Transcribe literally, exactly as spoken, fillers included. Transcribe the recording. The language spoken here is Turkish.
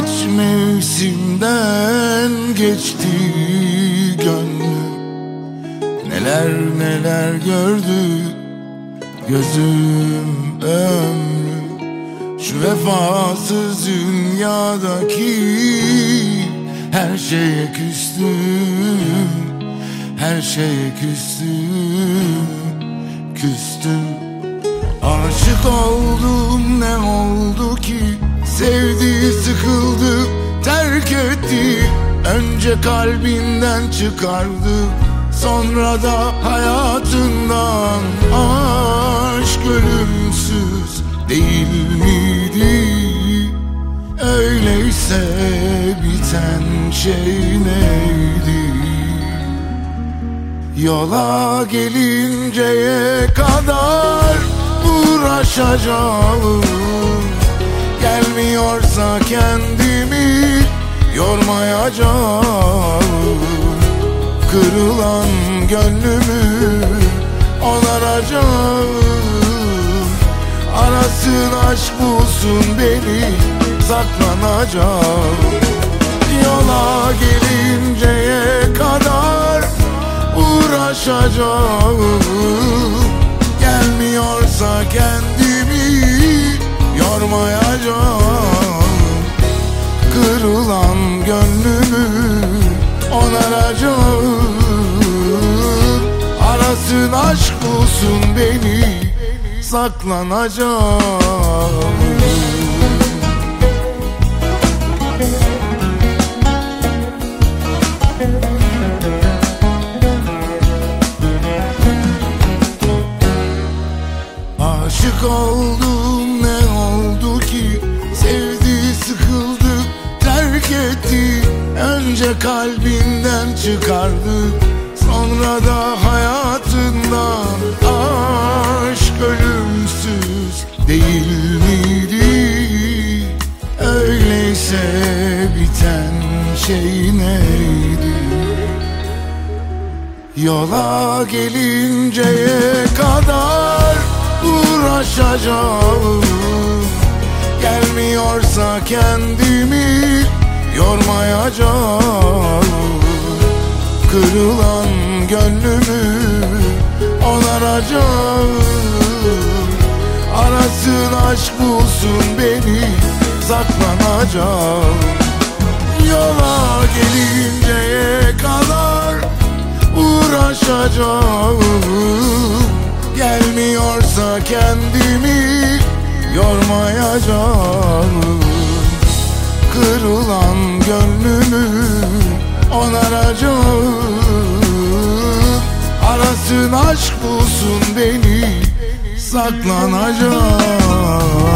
Kaç mevsimden geçti gönlüm, neler neler gördü gözüm ömrüm. Şu vefasız dünyadaki her şeye küstüm, her şeye küstüm, küstüm. Aşık oldum, ne oldu ki? Sevdi, sıkıldı, terk etti. Önce kalbinden çıkardı, sonra da hayatından. Aşk ölümsüz değil miydi? Öyleyse biten şey neydi? Yola gelinceye kadar uğraşacağım. Gelmiyorsa kendimi yormayacağım. Kırılan gönlümü onaracağım. Arasın aşk bulsun beni, saklanacağım. Yola gelinceye kadar uğraşacağım. Gelmiyorsa kendimi yormayacağım. Kırılan gönlümü onaracağım. Arasın aşk bulsun beni, saklanacağım. Aşık oldum, ne oldu ki? Sevdi, sıkıldı, terk etti. Önce kalbinden çıkardı, sonra da hayatından. Aşk ölümsüz değil miydi? Öyleyse biten şey neydi? Yola gelinceye kadar uğraşacağım. Gelmiyorsa kendimi yormayacağım. Kırılan gönlümü onaracağım. Arasın aşk bulsun beni, saklanacağım. Yola gelinceye kadar uğraşacağım. Gelmiyorsa kendimi yormayacağım. Kırılan gönlümü onaracağım. Arasın aşk bulsun beni, saklanacağım.